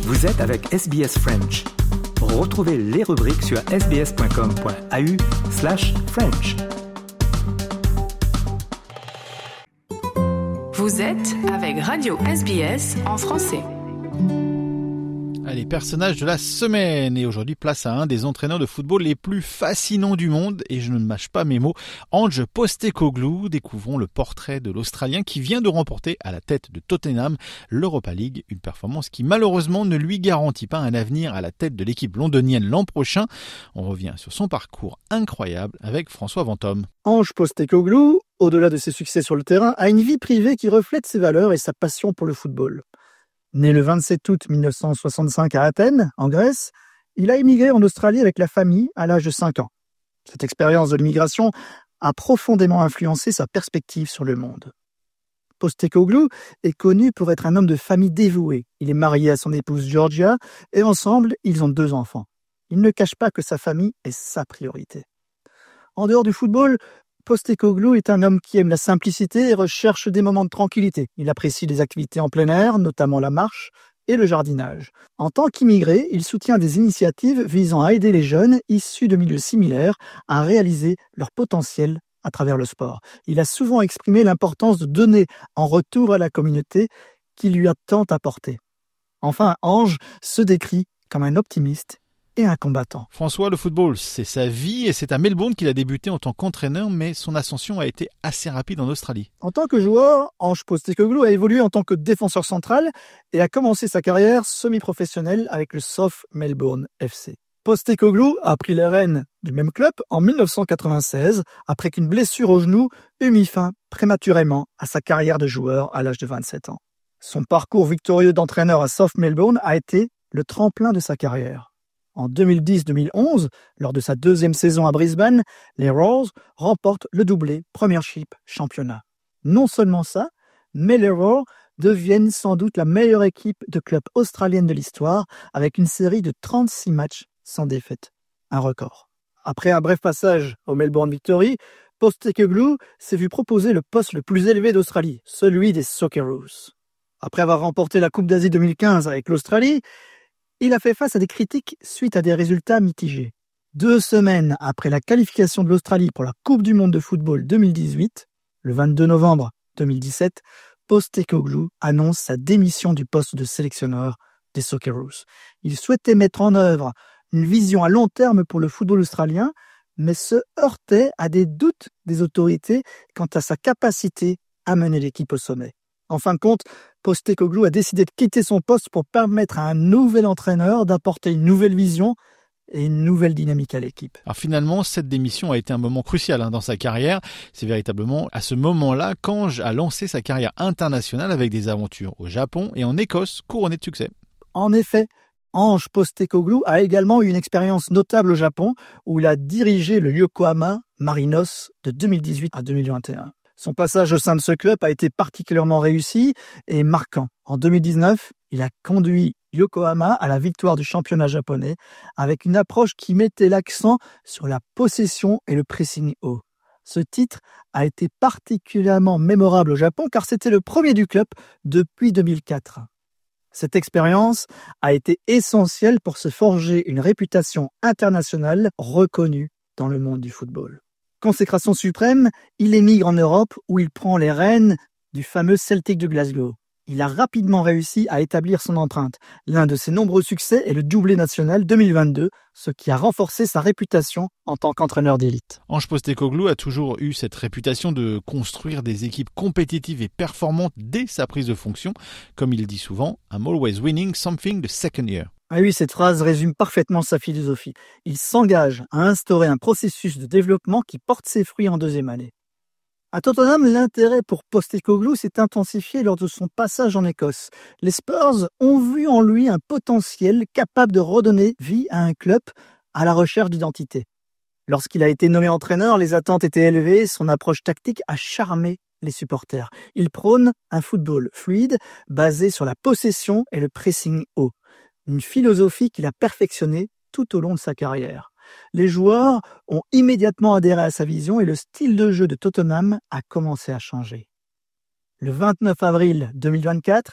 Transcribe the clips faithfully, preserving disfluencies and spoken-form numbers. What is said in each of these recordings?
Vous êtes avec S B S French. Retrouvez les rubriques sur sbs.com.au slash French. Vous êtes avec Radio S B S en français. Allez, personnage de la semaine. Et aujourd'hui, place à un des entraîneurs de football les plus fascinants du monde. Et je ne mâche pas mes mots. Ange Postecoglou. Découvrons le portrait de l'Australien qui vient de remporter à la tête de Tottenham l'Europa League. Une performance qui malheureusement ne lui garantit pas un avenir à la tête de l'équipe londonienne l'an prochain. On revient sur son parcours incroyable avec François Vanthomme. Ange Postecoglou, au-delà de ses succès sur le terrain, a une vie privée qui reflète ses valeurs et sa passion pour le football. Né le vingt-sept août mille neuf cent soixante-cinq à Athènes, en Grèce, il a émigré en Australie avec la famille à l'âge de cinq ans. Cette expérience de l'immigration a profondément influencé sa perspective sur le monde. Postecoglou est connu pour être un homme de famille dévoué. Il est marié à son épouse Georgia et ensemble, ils ont deux enfants. Il ne cache pas que sa famille est sa priorité. En dehors du football, Postecoglou est un homme qui aime la simplicité et recherche des moments de tranquillité. Il apprécie les activités en plein air, notamment la marche et le jardinage. En tant qu'immigré, il soutient des initiatives visant à aider les jeunes issus de milieux similaires à réaliser leur potentiel à travers le sport. Il a souvent exprimé l'importance de donner en retour à la communauté qui lui a tant apporté. Enfin, Ange se décrit comme un optimiste et un combattant. François, le football, c'est sa vie et c'est à Melbourne qu'il a débuté en tant qu'entraîneur, mais son ascension a été assez rapide en Australie. En tant que joueur, Ange Postecoglou a évolué en tant que défenseur central et a commencé sa carrière semi-professionnelle avec le South Melbourne F C. Postecoglou a pris les rênes du même club en mille neuf cent quatre-vingt-seize après qu'une blessure au genou eut mis fin prématurément à sa carrière de joueur à l'âge de vingt-sept ans. Son parcours victorieux d'entraîneur à South Melbourne a été le tremplin de sa carrière. En deux mille dix deux mille onze, lors de sa deuxième saison à Brisbane, les Roars remportent le doublé Premiership Championnat. Non seulement ça, mais les Roars deviennent sans doute la meilleure équipe de club australienne de l'histoire avec une série de trente-six matchs sans défaite. Un record. Après un bref passage au Melbourne Victory, Postecoglou s'est vu proposer le poste le plus élevé d'Australie, celui des Socceroos. Après avoir remporté la Coupe d'Asie deux mille quinze avec l'Australie, il a fait face à des critiques suite à des résultats mitigés. Deux semaines après la qualification de l'Australie pour la Coupe du monde de football deux mille dix-huit, le vingt-deux novembre deux mille dix-sept, Postecoglou annonce sa démission du poste de sélectionneur des Socceroos. Il souhaitait mettre en œuvre une vision à long terme pour le football australien, mais se heurtait à des doutes des autorités quant à sa capacité à mener l'équipe au sommet. En fin de compte, Postecoglou a décidé de quitter son poste pour permettre à un nouvel entraîneur d'apporter une nouvelle vision et une nouvelle dynamique à l'équipe. Alors finalement, cette démission a été un moment crucial hein, dans sa carrière. C'est véritablement à ce moment-là qu'Ange a lancé sa carrière internationale avec des aventures au Japon et en Écosse couronnées de succès. En effet, Ange Postecoglou a également eu une expérience notable au Japon où il a dirigé le Yokohama Marinos de deux mille dix-huit à deux mille vingt et un. Son passage au sein de ce club a été particulièrement réussi et marquant. En deux mille dix-neuf, il a conduit Yokohama à la victoire du championnat japonais avec une approche qui mettait l'accent sur la possession et le pressing haut. Ce titre a été particulièrement mémorable au Japon car c'était le premier du club depuis deux mille quatre. Cette expérience a été essentielle pour se forger une réputation internationale reconnue dans le monde du football. Consécration suprême, il émigre en Europe où il prend les rênes du fameux Celtic de Glasgow. Il a rapidement réussi à établir son empreinte. L'un de ses nombreux succès est le doublé national deux mille vingt-deux, ce qui a renforcé sa réputation en tant qu'entraîneur d'élite. Ange Postecoglou a toujours eu cette réputation de construire des équipes compétitives et performantes dès sa prise de fonction. Comme il dit souvent, « I'm always winning something the second year ». Ah oui, cette phrase résume parfaitement sa philosophie. Il s'engage à instaurer un processus de développement qui porte ses fruits en deuxième année. À Tottenham, l'intérêt pour Postecoglou s'est intensifié lors de son passage en Écosse. Les Spurs ont vu en lui un potentiel capable de redonner vie à un club à la recherche d'identité. Lorsqu'il a été nommé entraîneur, les attentes étaient élevées, son approche tactique a charmé les supporters. Il prône un football fluide, basé sur la possession et le pressing haut. Une philosophie qu'il a perfectionnée tout au long de sa carrière. Les joueurs ont immédiatement adhéré à sa vision et le style de jeu de Tottenham a commencé à changer. Le vingt-neuf avril deux mille vingt-quatre,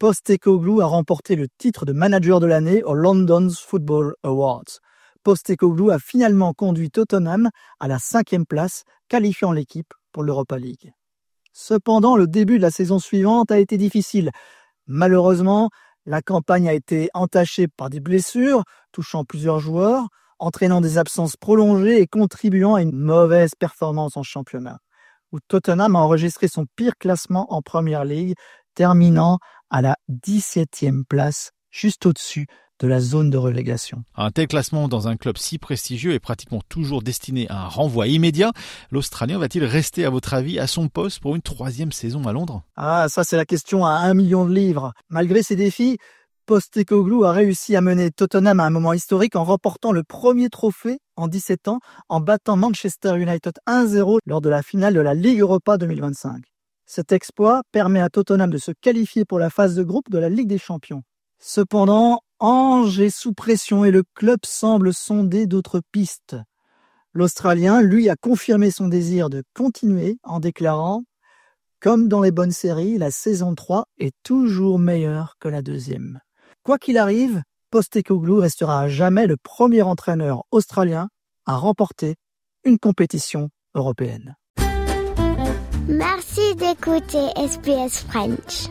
Postecoglou a remporté le titre de manager de l'année aux London's Football Awards. Postecoglou a finalement conduit Tottenham à la cinquième place, qualifiant l'équipe pour l'Europa League. Cependant, le début de la saison suivante a été difficile. Malheureusement, la campagne a été entachée par des blessures, touchant plusieurs joueurs, entraînant des absences prolongées et contribuant à une mauvaise performance en championnat, où Tottenham a enregistré son pire classement en Premier League, terminant à la dix-septième place, juste au-dessus de la zone de relégation. Un tel classement dans un club si prestigieux est pratiquement toujours destiné à un renvoi immédiat. L'Australien va-t-il rester, à votre avis, à son poste pour une troisième saison à Londres ? Ah, ça c'est la question à un million de livres. Malgré ces défis, Postecoglou a réussi à mener Tottenham à un moment historique en remportant le premier trophée en dix-sept ans, en battant Manchester United un zéro lors de la finale de la Ligue Europa deux mille vingt-cinq. Cet exploit permet à Tottenham de se qualifier pour la phase de groupe de la Ligue des Champions. Cependant, Ange est sous pression et le club semble sonder d'autres pistes. L'Australien, lui, a confirmé son désir de continuer en déclarant « Comme dans les bonnes séries, la saison trois est toujours meilleure que la deuxième ». Quoi qu'il arrive, Postecoglou restera à jamais le premier entraîneur australien à remporter une compétition européenne. Merci d'écouter S B S French.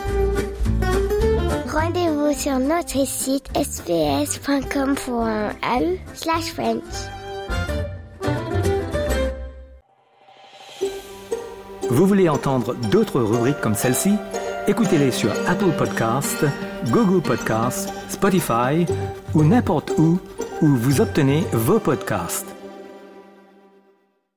Rendez-vous sur notre site s b s point com point a u slash French. Vous voulez entendre d'autres rubriques comme celle-ci? Écoutez-les sur Apple Podcasts, Google Podcasts, Spotify ou n'importe où où vous obtenez vos podcasts.